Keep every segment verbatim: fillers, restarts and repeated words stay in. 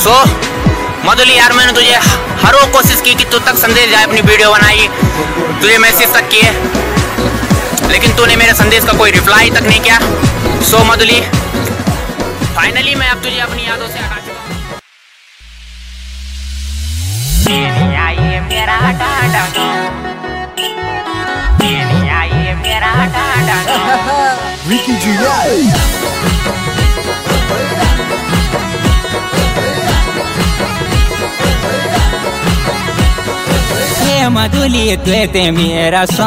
सो मधुली यार, मैंने तुझे हर वो कोशिश की कि तू तक संदेश जाए, अपनी वीडियो बनाई, तुझे मैसेज तक किए, लेकिन तूने मेरे संदेश का कोई रिप्लाई तक नहीं किया। सो मधुली, फाइनली मैं अब तुझे अपनी यादों से हटा चुका हूँ। मेरा डांडा मेरा डांडा Ricky Juliet. मधुली ते मेरा सौ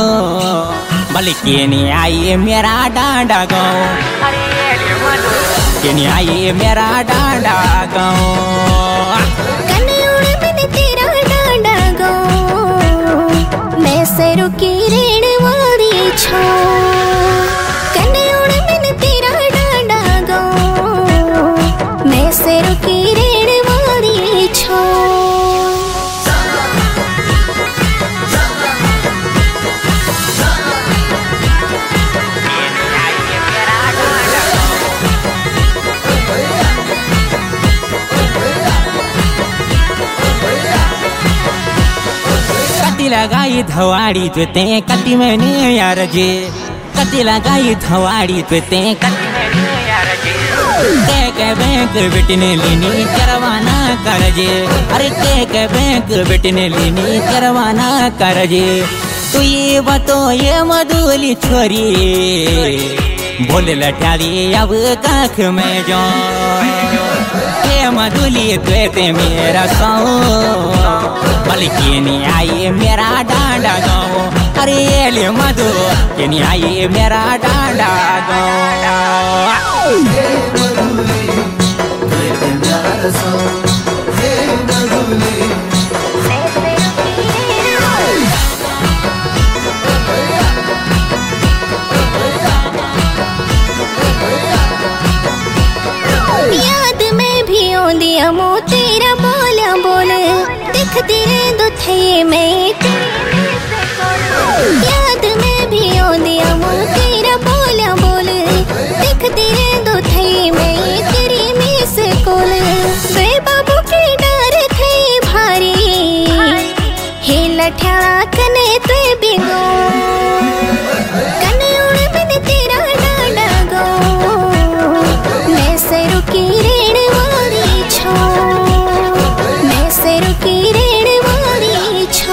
बल्कि नहीं आई मेरा डांडा गाँव, के नहीं आई मेरा डांडा गाँव। कन्ने मैंने तेरा डांडा गाँव, मैं से रुकी रेण वाली छो। कन्ने मैंने तेरा डांडा गाँव, मैं से रुकी रेण वाली छो। लगाई धवाड़ी तुते कति मैंने यार जे, कति लगाई धवाड़ी तुते कति मैंने यार जे। के के बैंक बेटने लेनी करवाना कर जे, अरे के के बैंक बेटने लेनी करवाना कर जे। तू ये बतो ये मधुली छोरी बोल लटाली अब काख में जो मधुली ते मेरा सौ बल्कि नहीं आई मेरा डांडा गाँव। अरे ले मधु के नहीं आई मेरा डांडा गाँव। याद में भी आंदी अमो तेरा बोलिया बोल, दिखती रे दुथे में। याद में भी आंदी अमो तेरा बोलिया बोल, दिखती रे दुथे में। तेरी मिस कोल वे बाबू के डर थे भारी, हे लठा कने ते बिगो। कने उड़ मैंने तेरा डांडा गो, मैं से रुकी रेण वाली छो। मैं से रुकी रेण वाली छो।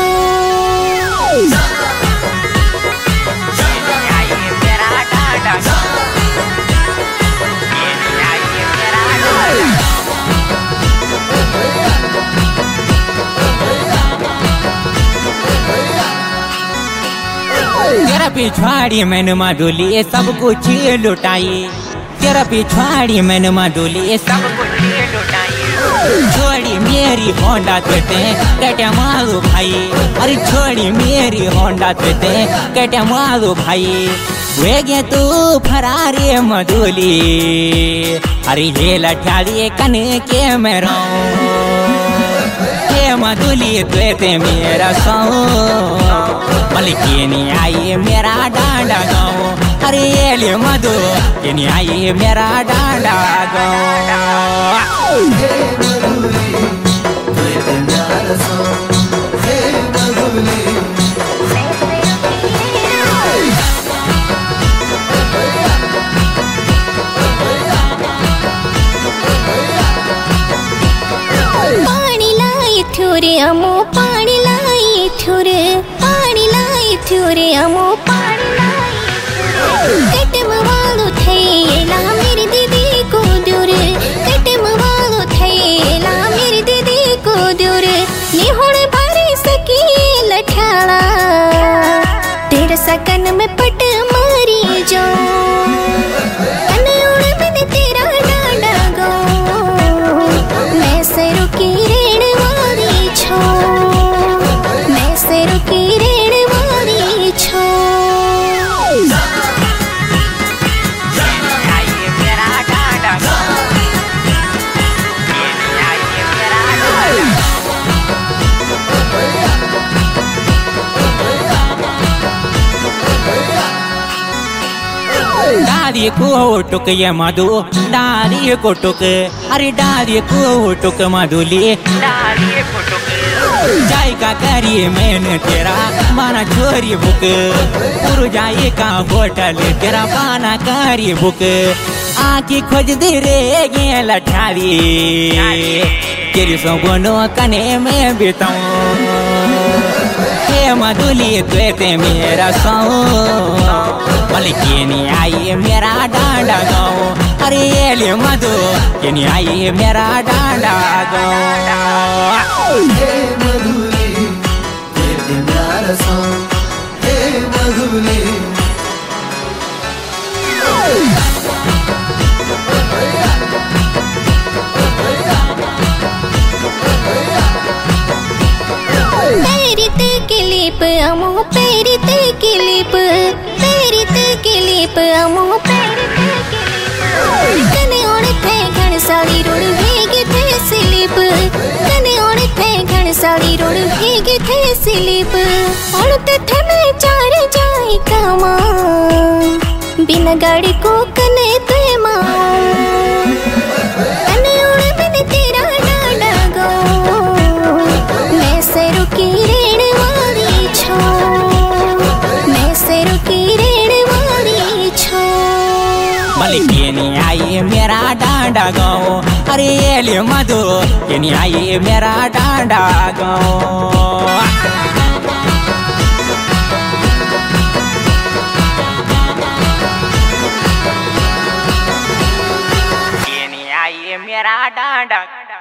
तेरा पिछवाड़ी मैंने मधुली सब कुछ लुटाई, तेरा पिछवाड़ी मैंने मधुली सब कुछ लुटाई। छोड़ी मेरी होंडा तेते कटे मारू भाई, अरे छोड़ी मेरी होंडा तेते कटे मारू भाई। वे गे तू फरारी मधुली, अरे ये लठाली कने के मेरा मधुली ते मेरा सौ बल्कि नहीं आई मेरा डांडा गाँव। अरे ले मधु के नहीं आई मेरा डांडा गाँव। पानी लाई थोरे अमो पानी लाई थोरे, पानी लाई थोरे अमो पानी लाई। कटम वालो थैला मेरी दीदी को दूर, कटम वालो थैला मेरी दीदी को दूर। निहोड़ बारी सकी लठाला, तेरे सकन में पट मारी जो। कने उड़ मैंने तेरा डांडा गो, मैं से रुकी रेण वाली छो। मैं से रुकी रेण वाली छो। डाली को टुक ये मधु डाली को टुक अरे डाली को टुक मधुली डाली को टुक जाए का करिए मैंने तेरा माना छोरी बुक पुरु जाए का होटल तेरा पाना करिए बुक आखी खोज दे रे गे लठारी तेरी सोगोनो कने में बिताऊं हे मधुली ते मेरा सौ मलिकी नहीं आई मेरा डांडा गाँव अरे ये ले मधु कि नहीं आई मेरा डांडा गाँव हे मधुली तेरे प्यार सा हे मधुली पेरिते क्लिप अमो पेरिते क्लिप पेरिते क्लिप अमो पेरिते क्लिप कने ओणे थे घण साड़ी रोड हेगे थे स्लिप कने ओणे थे घण साड़ी रोड हेगे थे स्लिप ओण ते थे मैं चार जाई कामा बिना गाड़ी को कने ते मां कने ओणे मैंने तेरा डांडा गो मैं से रुकी रेण वाली छो मैं से रुकी रेण वाली छो मलिकी नहीं आई मेरा डांडा गाँव अरे ये ले मधु कि नहीं आई मेरा डांडा गाँव मेरा डांडा